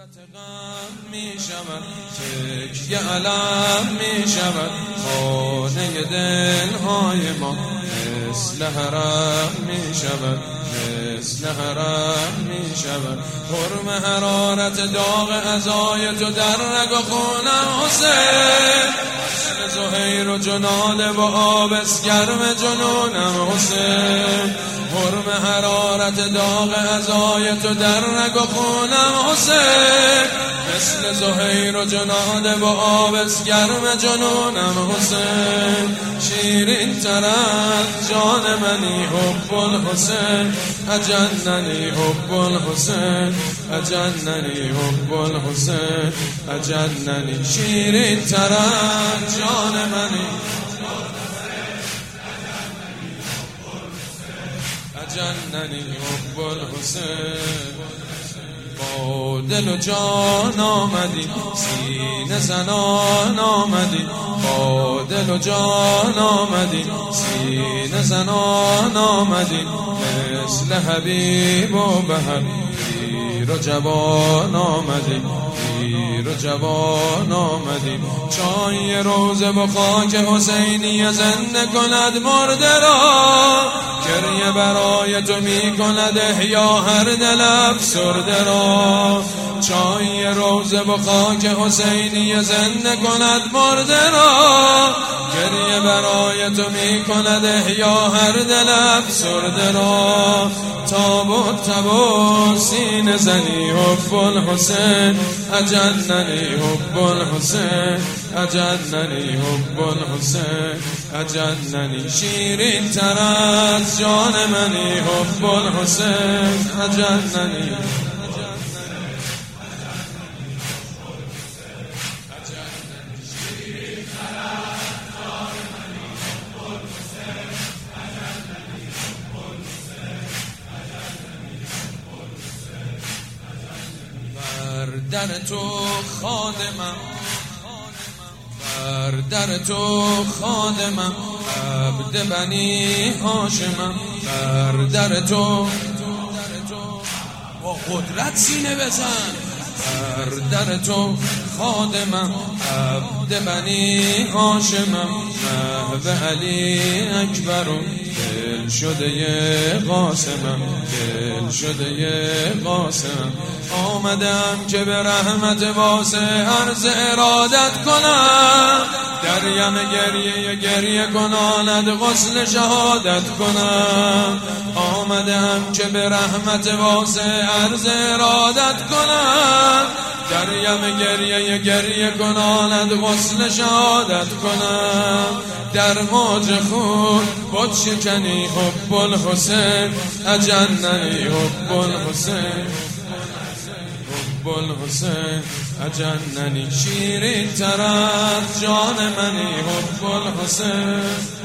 غم می شود تکیه علم می شود خانه دلهای ما مثل حرم می شود مثل حرم می شود حرم حرارت داغ عزای تو در رگ و خونم حسین مثل زهیر و جناده و آبس گرم جنونم حسین حرم حرارت داغ عزای تو در رگ و خونم حسین مثل زهیر و جناده و آبس گرم جنونم حسین شیرین تر از جان منی حب الحسین اجننی حب الحسین اجننی حب الحسین اجننی شیرین تر از جان منی اجننی حب الحسین با دل و جان آمدی سینه زنان آمدی با دل و جان آمدی سینه زنان آمدی مثل حبیب و بهر پیر و جوان آمدی پیر و جوان آمدی چای روزه و خاک حسینی زنده کند مرده را گریه برای تو می کند احیا هر دل افسرده را چای روزه و خاک حسینی زنده کند مرده را گریه برای تو می کند احیا هر دل افسرده را تاب و تب و سینه زنی حب الحسین اجننی حب الحسین اجننی حب الحسین اجننی شیرین تر از جان منی حب الحسین اجننی در تو خادمم بر در تو خادمم عبد بنی هاشمم بر در تو با قدرت سینه بزن بر در تو خادمم عبد بنی هاشمم محو علی اکبرم دل شده قاسمم دل شده قاسمم آمدم که به رحمت واسع عرض ارادت کنم دریم گریه کناند غسل شهادت کنم آمدم که به رحمت واسع عرض ارادت کنم دریم گریه کناند غسل شهادت کنم در موج خون بت شکنی حب الحسین اجننی حب الحسین حب الحسین اجننی شیرین تر از جان منی حب الحسین